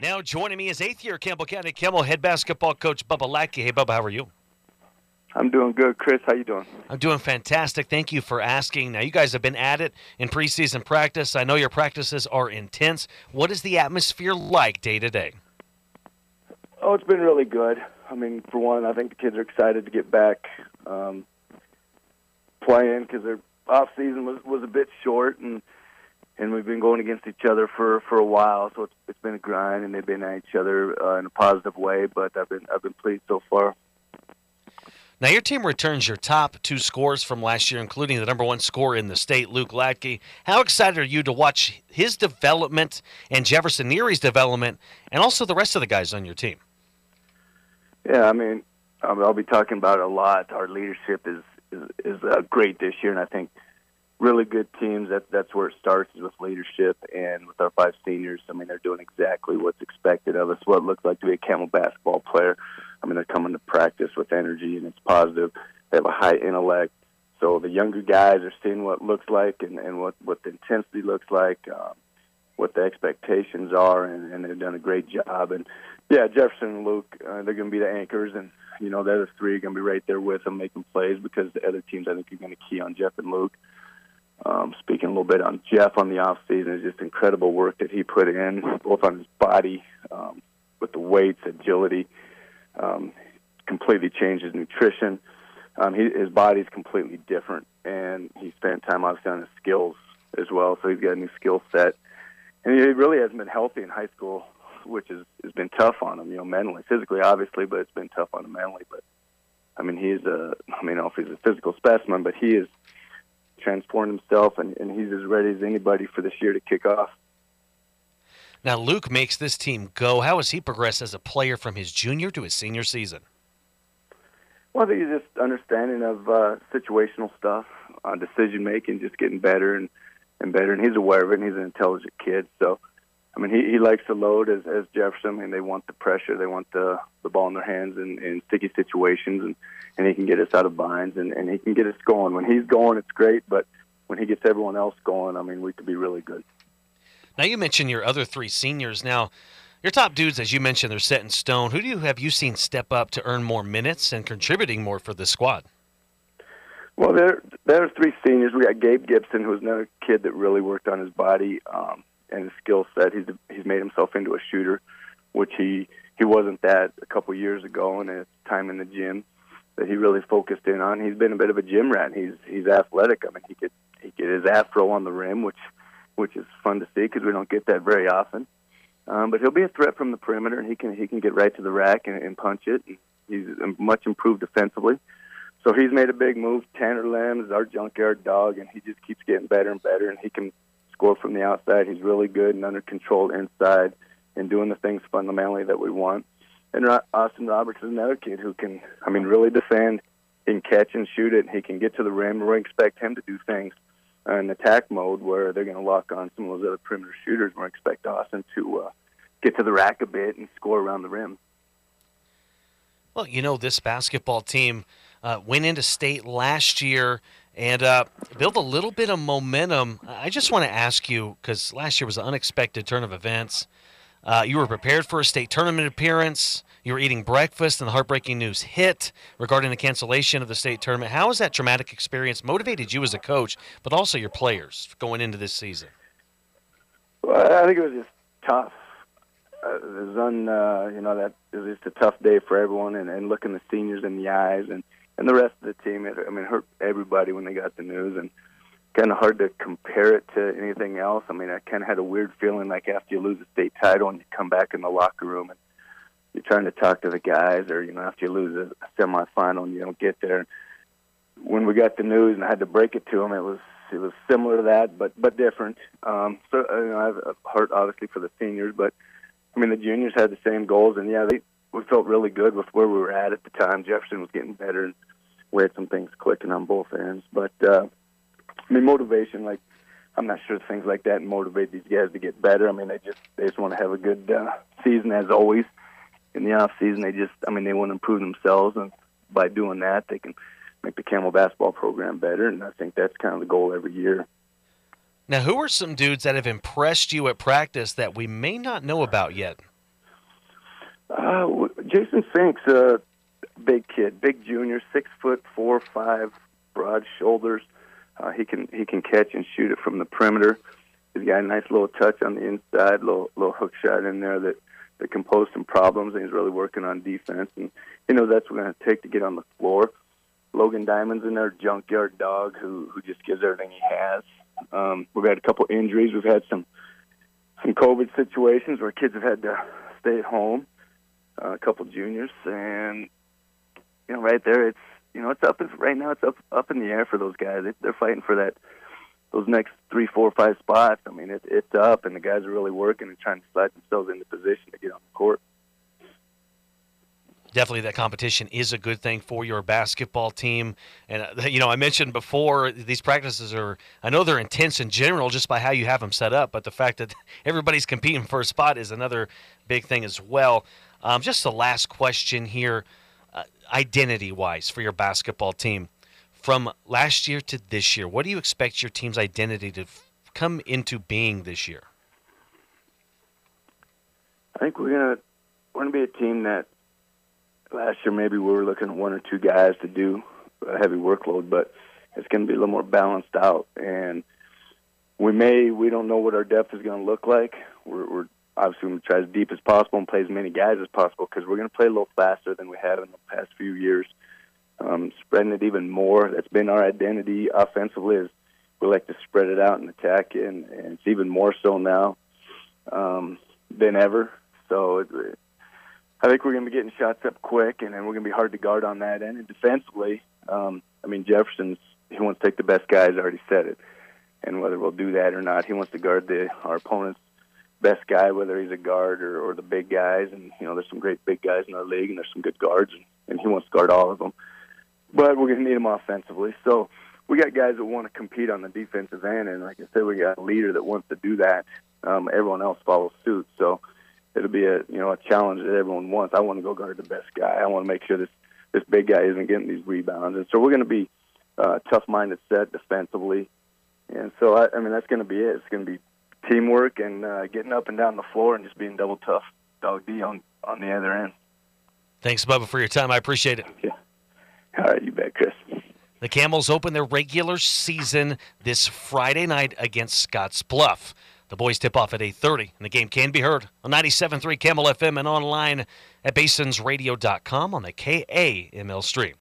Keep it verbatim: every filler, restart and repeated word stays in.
Now joining me is eighth year Campbell County Kimmel head basketball coach Bubba Lackey. Hey, Bubba, how are you? I'm doing good. Chris, how you doing? I'm doing fantastic. Thank you for asking. Now, you guys have been at it in preseason practice. I know your practices are intense. What is the atmosphere like day to day? Oh, it's been really good. I mean, for one, I think the kids are excited to get back um, playing because their off season was, was a bit short, and and we've been going against each other for, for a while. So it's it's been a grind, and they've been at each other uh, in a positive way. But I've been I've been pleased so far. Now, your team returns your top two scorers from last year, including the number one scorer in the state, Luke Lackey. How excited are you to watch his development and Jefferson Neary's development, and also the rest of the guys on your team? Yeah, I mean, I'll be talking about it a lot. Our leadership is is, is uh, great this year, and I think really good teams, that, that's where it starts, is with leadership. And with our five seniors, I mean, they're doing exactly what's expected of us, what it looks like to be a Camel basketball player. I mean, they're coming to practice with energy, and it's positive. They have a high intellect. So the younger guys are seeing what it looks like and, and what, what the intensity looks like, um, what the expectations are, and, and they've done a great job. And, yeah, Jefferson and Luke, uh, they're going to be the anchors, and, you know, the other three are going to be right there with them making plays because the other teams, I think, are going to key on Jeff and Luke. Um, speaking a little bit on Jeff on the off season, is just incredible work that he put in, both on his body, um, with the weights, agility. Um, completely changed his nutrition. Um, he, his body's completely different, and he spent time obviously on his skills as well. So he's got a new skill set, and he really hasn't been healthy in high school, which has has been tough on him. You know, mentally, physically, obviously, but it's been tough on him mentally. But I mean, he's a I mean, I don't know if he's a physical specimen, but he is transformed himself, and, and he's as ready as anybody for this year to kick off. Now, Luke makes this team go. How has he progressed as a player from his junior to his senior season? Well, I think he's just understanding of uh, situational stuff, uh, decision-making, just getting better and, and better, and he's aware of it, and he's an intelligent kid. So, I mean, he, he likes to load as, as Jefferson, and they want the pressure. They want the, the ball in their hands in, in sticky situations, and, and he can get us out of binds, and, and he can get us going. When he's going, it's great, but when he gets everyone else going, I mean, we could be really good. Now, you mentioned your other three seniors. Now, your top dudes, as you mentioned, they're set in stone. Who do you have you seen step up to earn more minutes and contributing more for the squad? Well, there there are three seniors. We got Gabe Gibson, who's another kid that really worked on his body um, and his skill set. He's he's made himself into a shooter, which he, he wasn't that a couple years ago, and it's time in the gym that he really focused in on. He's been a bit of a gym rat. He's he's athletic. I mean, he could he get his afro on the rim, which which is fun to see because we don't get that very often. Um, but he'll be a threat from the perimeter, and he can he can get right to the rack and, and punch it. And he's much improved defensively. So he's made a big move. Tanner Lamb is our junkyard dog, and he just keeps getting better and better, and he can score from the outside. He's really good and under control inside and doing the things fundamentally that we want. And Austin Roberts is another kid who can, I mean, really defend. He can catch and shoot it, and he can get to the rim. We expect him to do things in attack mode where they're going to lock on some of those other perimeter shooters. We expect Austin to uh, get to the rack a bit and score around the rim. Well, you know, this basketball team uh, went into state last year and uh, built a little bit of momentum. I just want to ask you, because last year was an unexpected turn of events. Uh, you were prepared for a state tournament appearance. You were eating breakfast, and the heartbreaking news hit regarding the cancellation of the state tournament. How has that traumatic experience motivated you as a coach, but also your players going into this season? Well, I think it was just tough. Uh, it was un, uh, you know, that it was just a tough day for everyone, and, and looking the seniors in the eyes and, and the rest of the team. It, I mean, it hurt everybody when they got the news, and kind of hard to compare it to anything else. I mean, I kind of had a weird feeling like after you lose a state title and you come back in the locker room and you're trying to talk to the guys, or, you know, after you lose a, a semifinal and you don't get there. When we got the news and I had to break it to them, it was it was similar to that, but but different. Um, so you know, I have a heart obviously for the seniors, but I mean the juniors had the same goals, and yeah, they we felt really good with where we were at at the time. Jefferson was getting better, and we had some things clicking on both ends. But uh, I mean, motivation, like I'm not sure things like that motivate these guys to get better. I mean, they just they just want to have a good uh, season as always. In the off season, they just, I mean, they want to improve themselves, and by doing that, they can make the Camel basketball program better, and I think that's kind of the goal every year. Now, who are some dudes that have impressed you at practice that we may not know about yet? Uh, w- Jason Fink's a big kid, big junior, six foot four, five, broad shoulders. Uh, he can he can catch and shoot it from the perimeter. He's got a nice little touch on the inside, little little hook shot in there that, that can pose some problems, and he's really working on defense. And you know that's what we're going to take to get on the floor. Logan Diamond's in there, junkyard dog who who just gives everything he has. Um, we've had a couple injuries. We've had some some COVID situations where kids have had to stay at home. Uh, a couple juniors, and you know, right there, it's you know, it's up right now. It's up up in the air for those guys. They, they're fighting for that. Those next three, four, five spots, I mean, it, it's up, and the guys are really working and trying to slide themselves into position to get on the court. Definitely that competition is a good thing for your basketball team. And, uh, you know, I mentioned before, these practices are, I know they're intense in general just by how you have them set up, but the fact that everybody's competing for a spot is another big thing as well. Um, just the last question here, uh, identity-wise for your basketball team. From last year to this year, what do you expect your team's identity to f- come into being this year? I think we're gonna we're gonna be a team that last year maybe we were looking at one or two guys to do a heavy workload, but it's going to be a little more balanced out. And we may we don't know what our depth is going to look like. We're, we're obviously going to try as deep as possible and play as many guys as possible because we're going to play a little faster than we have in the past few years. Um, spreading it even more. That's been our identity offensively. Is we like to spread it out and attack, and, and it's even more so now um, than ever. So it, I think we're going to be getting shots up quick, and then we're going to be hard to guard on that end. And defensively, um, I mean, Jefferson's he wants to take the best guys. I already said it, and whether we'll do that or not, he wants to guard the our opponent's best guy, whether he's a guard or, or the big guys. And you know, there's some great big guys in our league, and there's some good guards, and, and he wants to guard all of them. But we're going to need them offensively. So we got guys that want to compete on the defensive end, and like I said, we got a leader that wants to do that. Um, everyone else follows suit. So it'll be a you know a challenge that everyone wants. I want to go guard the best guy. I want to make sure this this big guy isn't getting these rebounds, and so we're going to be uh, tough-minded set defensively. And so I, I mean that's going to be it. It's going to be teamwork and uh, getting up and down the floor and just being double tough dog D on on the other end. Thanks, Bubba, for your time. I appreciate it. Yeah. All right, you bet, Chris. The Camels open their regular season this Friday night against Scotts Bluff. The boys tip off at eight thirty, and the game can be heard on ninety-seven point three Camel F M and online at basins radio dot com on the K A M L stream.